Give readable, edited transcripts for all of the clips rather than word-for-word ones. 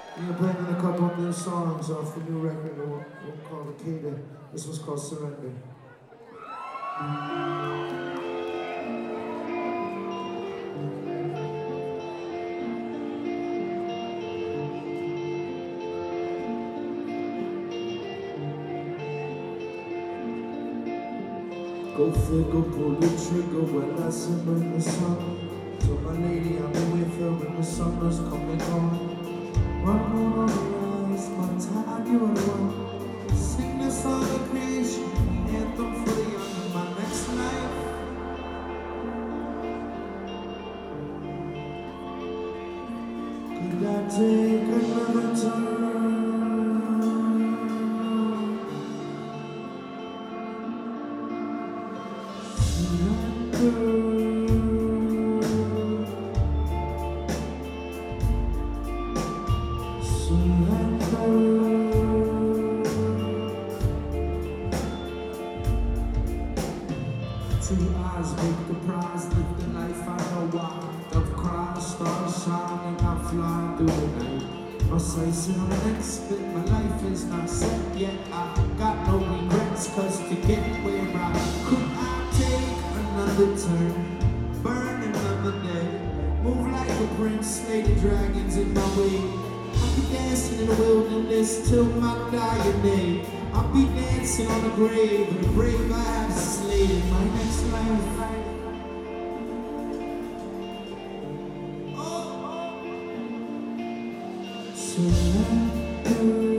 We're playing a couple of new songs off the new record called Akeda. This one's called Surrender. Go figure, pull the trigger when I surrender song. So my lady, I've been with her when the summer's coming on. Run on the rise, my time, you are the one. Sing the song of creation, anthem for the young in my next life. Could I take another turn? Two eyes make the prize, live the life I know why. Dove cry, stars shine, and I fly through the night. My sights in on the next bit, my life is not set yet. I got no regrets, cause to get where I could I take another turn, burn another day, move like a prince, slay the dragons in my way. I'll be dancing in the wilderness till my dying day. I'll be dancing on the grave of the brave I have slayed in my next life. Surrender.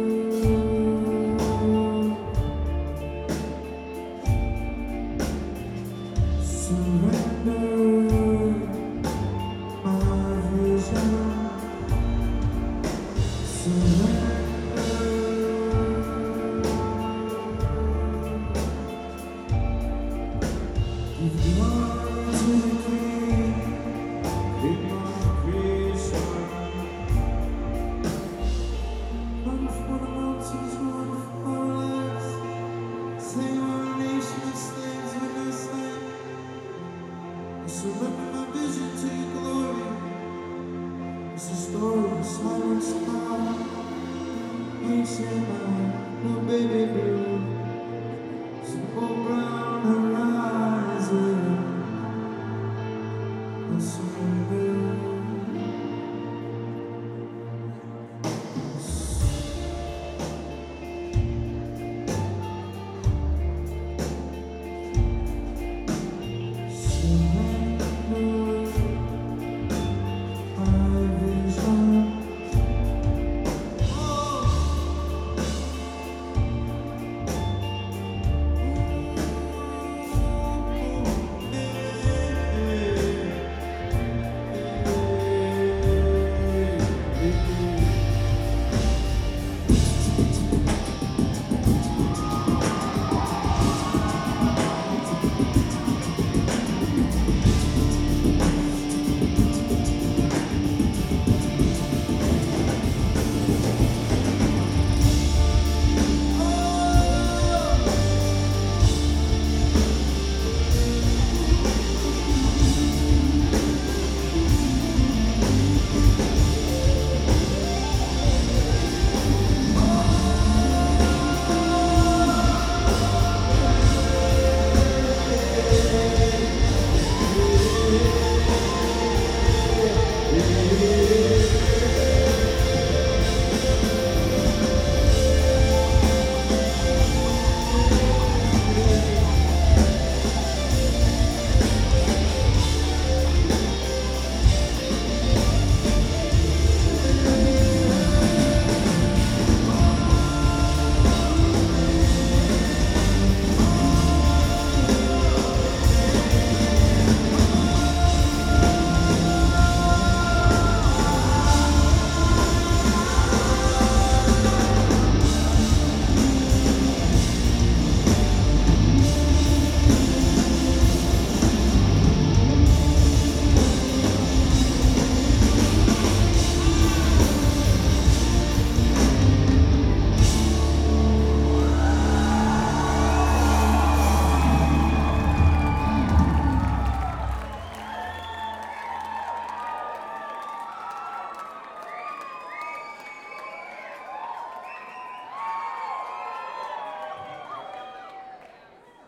Surrender my vision to your glory. It's a story of silent sky. Ancient night, no baby blue.